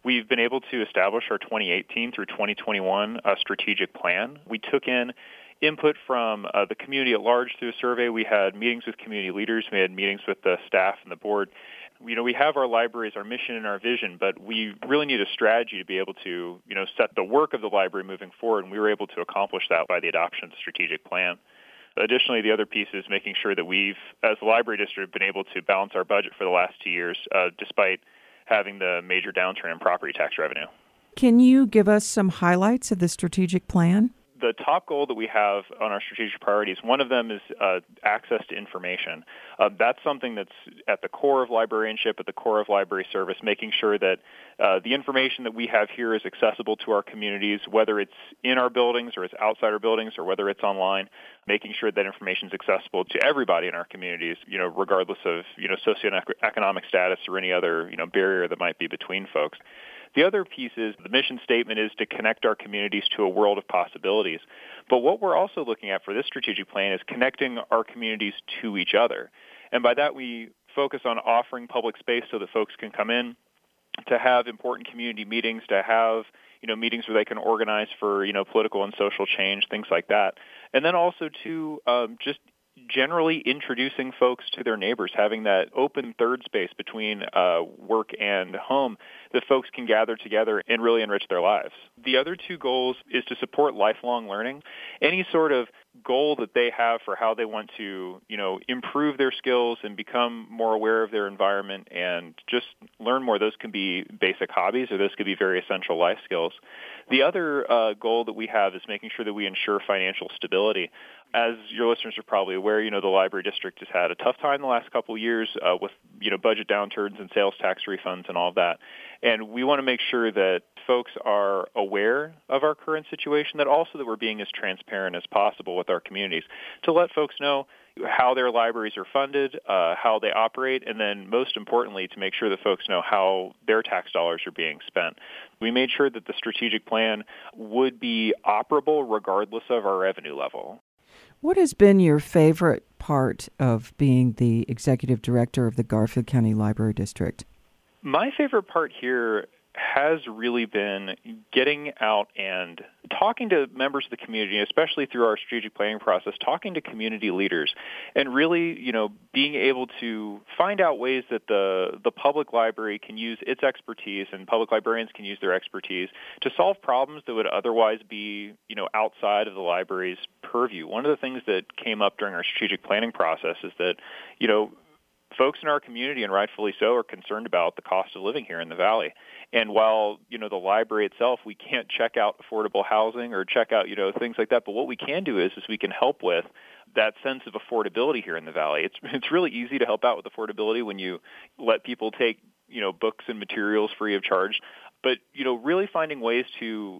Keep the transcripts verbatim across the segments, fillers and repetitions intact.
we've been able to establish our twenty eighteen through twenty twenty-one uh, strategic plan. We took in input from uh, the community at large through a survey. We had meetings with community leaders. We had meetings with the staff and the board. You know, we have our library as our mission and our vision, but we really need a strategy to be able to, you know, set the work of the library moving forward, and we were able to accomplish that by the adoption of the strategic plan. Additionally, the other piece is making sure that we've, as the library district, been able to balance our budget for the last two years, uh, despite having the major downturn in property tax revenue. Can you give us some highlights of the strategic plan? The top goal that we have on our strategic priorities, one of them is uh, access to information. Uh, that's something that's at the core of librarianship, at the core of library service, making sure that uh, the information that we have here is accessible to our communities, whether it's in our buildings or it's outside our buildings or whether it's online, making sure that information is accessible to everybody in our communities, you know, regardless of, you know, socioeconomic status or any other, you know, barrier that might be between folks. The other piece is the mission statement is to connect our communities to a world of possibilities. But what we're also looking at for this strategic plan is connecting our communities to each other. And by that, we focus on offering public space so that folks can come in, to have important community meetings, to have, you know, meetings where they can organize for, you know, political and social change, things like that. And then also to um, just generally introducing folks to their neighbors, having that open third space between uh, work and home that folks can gather together and really enrich their lives. The other two goals is to support lifelong learning. Any sort of goal that they have for how they want to, you know, improve their skills and become more aware of their environment and just learn more, those can be basic hobbies or those could be very essential life skills. The other uh, goal that we have is making sure that we ensure financial stability. As your listeners are probably aware, you know, the library district has had a tough time the last couple of years uh, with, you know, budget downturns and sales tax refunds and all of that. And we want to make sure that folks are aware of our current situation, that also that we're being as transparent as possible with our communities to let folks know how their libraries are funded, uh, how they operate, and then most importantly, to make sure that folks know how their tax dollars are being spent. We made sure that the strategic plan would be operable regardless of our revenue level. What has been your favorite part of being the executive director of the Garfield County Library District? My favorite part here has really been getting out and talking to members of the community, especially through our strategic planning process, talking to community leaders and really, you know, being able to find out ways that the, the public library can use its expertise and public librarians can use their expertise to solve problems that would otherwise be, you know, outside of the library's purview. One of the things that came up during our strategic planning process is that, you know, folks in our community, and rightfully so, are concerned about the cost of living here in the Valley. And while, you know, the library itself, we can't check out affordable housing or check out, you know, things like that, but what we can do is, is we can help with that sense of affordability here in the Valley. It's it's really easy to help out with affordability when you let people take, you know, books and materials free of charge. But, you know, really finding ways to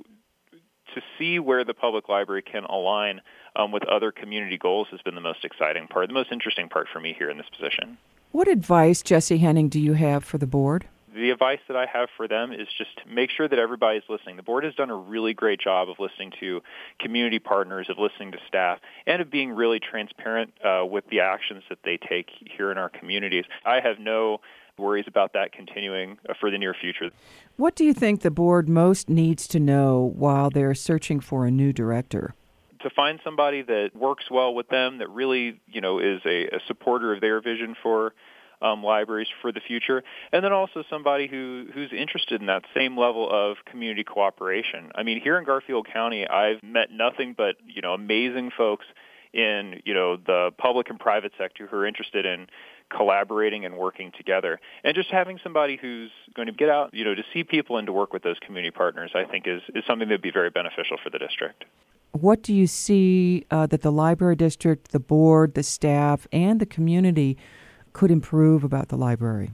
to see where the public library can align um, with other community goals has been the most exciting part, the most interesting part for me here in this position. What advice, Jesse Henning, do you have for the board? The advice that I have for them is just to make sure that everybody's listening. The board has done a really great job of listening to community partners, of listening to staff, and of being really transparent uh, with the actions that they take here in our communities. I have no worries about that continuing uh, for the near future. What do you think the board most needs to know while they're searching for a new director? To find somebody that works well with them, that really, you know, is a, a supporter of their vision for um, libraries for the future, and then also somebody who who's interested in that same level of community cooperation. I mean, here in Garfield County, I've met nothing but, you know, amazing folks in, you know, the public and private sector who are interested in collaborating and working together. And just having somebody who's going to get out, you know, to see people and to work with those community partners, I think is, is something that would be very beneficial for the district. What do you see uh, that the library district, the board, the staff, and the community could improve about the library?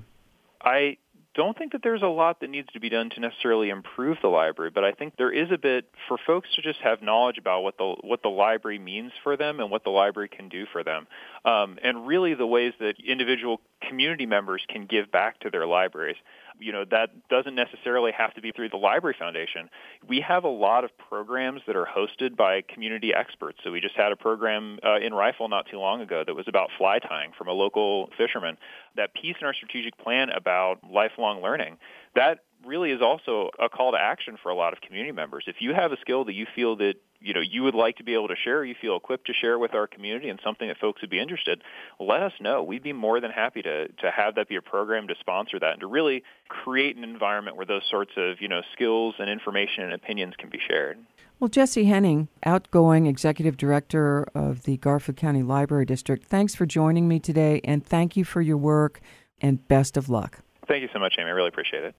I don't think that there's a lot that needs to be done to necessarily improve the library, but I think there is a bit for folks to just have knowledge about what the what the library means for them and what the library can do for them, um, and really the ways that individual community members can give back to their libraries. You know, that doesn't necessarily have to be through the Library Foundation. We have a lot of programs that are hosted by community experts. So we just had a program uh, in Rifle not too long ago that was about fly tying from a local fisherman. That piece in our strategic plan about lifelong learning, that really is also a call to action for a lot of community members. If you have a skill that you feel that you know you would like to be able to share, you feel equipped to share with our community, and something that folks would be interested, let us know. We'd be more than happy to to have that be a program to sponsor that and to really create an environment where those sorts of you know skills and information and opinions can be shared. Well, Jesse Henning, outgoing Executive Director of the Garfield County Library District, thanks for joining me today, and thank you for your work, and best of luck. Thank you so much, Amy. I really appreciate it.